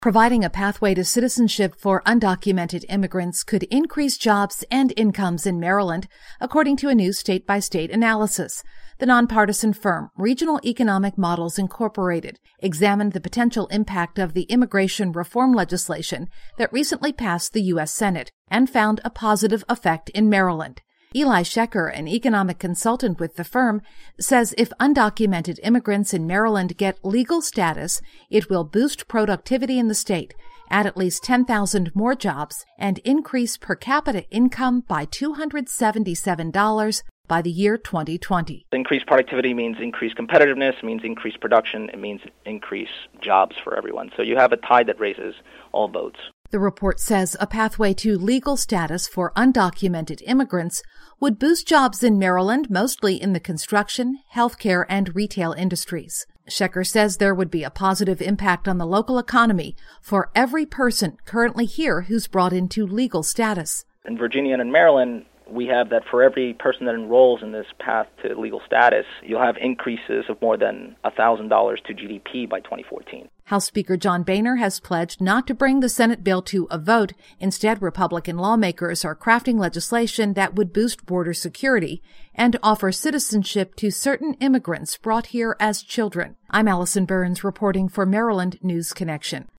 Providing a pathway to citizenship for undocumented immigrants could increase jobs and incomes in Maryland, according to a new state-by-state analysis. The nonpartisan firm Regional Economic Models Incorporated examined the potential impact of the immigration reform legislation that recently passed the U.S. Senate and found a positive effect in Maryland. Eli Shecker, an economic consultant with the firm, says if undocumented immigrants in Maryland get legal status, it will boost productivity in the state, add at least 10,000 more jobs, and increase per capita income by $277 by the year 2020. Increased productivity means increased competitiveness, means increased production, it means increased jobs for everyone. So you have a tide that raises all boats. The report says a pathway to legal status for undocumented immigrants would boost jobs in Maryland, mostly in the construction, healthcare, and retail industries. Shecker says there would be a positive impact on the local economy for every person currently here who's brought into legal status. In Virginia and in Maryland, we have that for every person that enrolls in this path to legal status, you'll have increases of more than $1,000 to GDP by 2014. House Speaker John Boehner has pledged not to bring the Senate bill to a vote. Instead, Republican lawmakers are crafting legislation that would boost border security and offer citizenship to certain immigrants brought here as children. I'm Allison Burns reporting for Maryland News Connection.